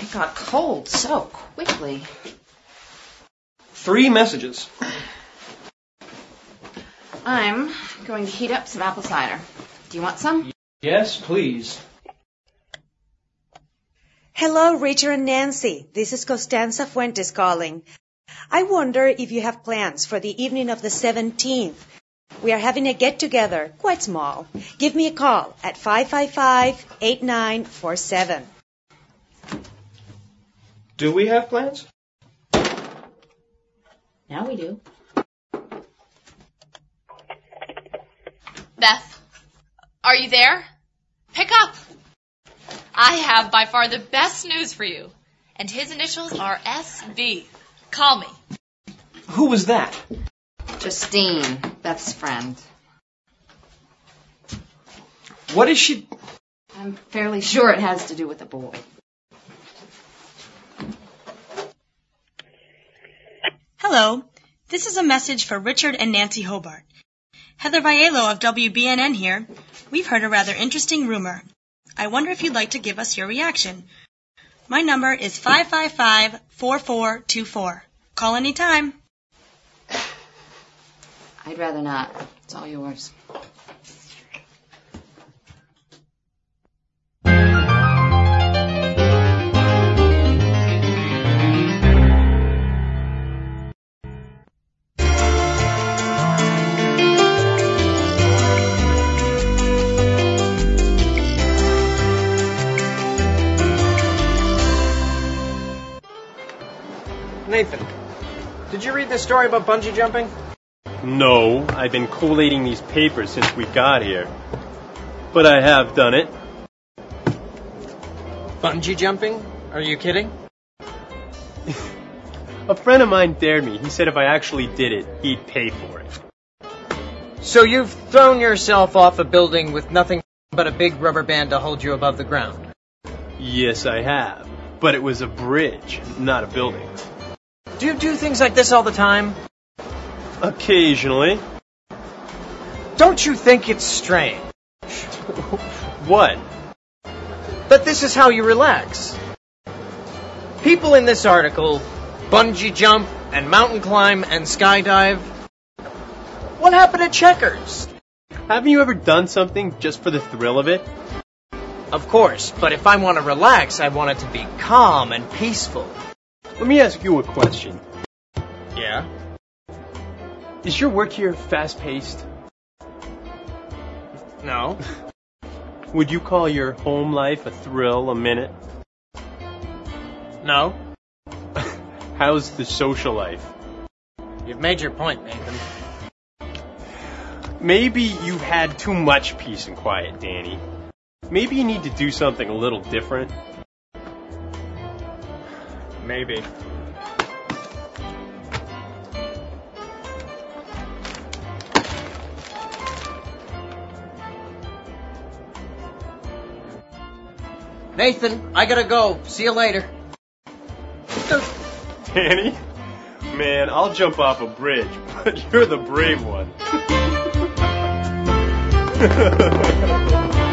It got cold so quickly. 3 messages. I'm going to heat up some apple cider. Do you want some? Yes, please. Hello, Richard and Nancy. This is Costanza Fuentes calling. I wonder if you have plans for the evening of the 17th. We are having a get-together, quite small. Give me a call at 555-8947. Do we have plans? Now we do. Beth, are you there? Pick up. I have by far the best news for you. And his initials are SB. Call me. Who was that? Justine, Beth's friend. What is she... I'm fairly sure it has to do with the boy. Hello. This is a message for Richard and Nancy Hobart. Heather Vialo of WBNN here. We've heard a rather interesting rumor. I wonder if you'd like to give us your reaction. My number is 555-4424. Call anytime. I'd rather not. It's all yours. Nathan, did you read this story about bungee jumping? No, I've been collating these papers since we got here. But I have done it. Bungee jumping? Are you kidding? A friend of mine dared me. He said if I actually did it, he'd pay for it. So you've thrown yourself off a building with nothing but a big rubber band to hold you above the ground? Yes, I have. But it was a bridge, not a building. Do you do things like this all the time? Occasionally. Don't you think it's strange? What? That this is how you relax. People in this article bungee jump and mountain climb and skydive. What happened to checkers? Haven't you ever done something just for the thrill of it? Of course, but if I want to relax, I want it to be calm and peaceful. Let me ask you a question. Yeah? Is your work here fast-paced? No. Would you call your home life a thrill a minute? No. How's the social life? You've made your point, Nathan. Maybe you've had too much peace and quiet, Danny. Maybe you need to do something a little different. Maybe. Nathan, I gotta go. See you later. Danny? Man, I'll jump off a bridge, but you're the brave one.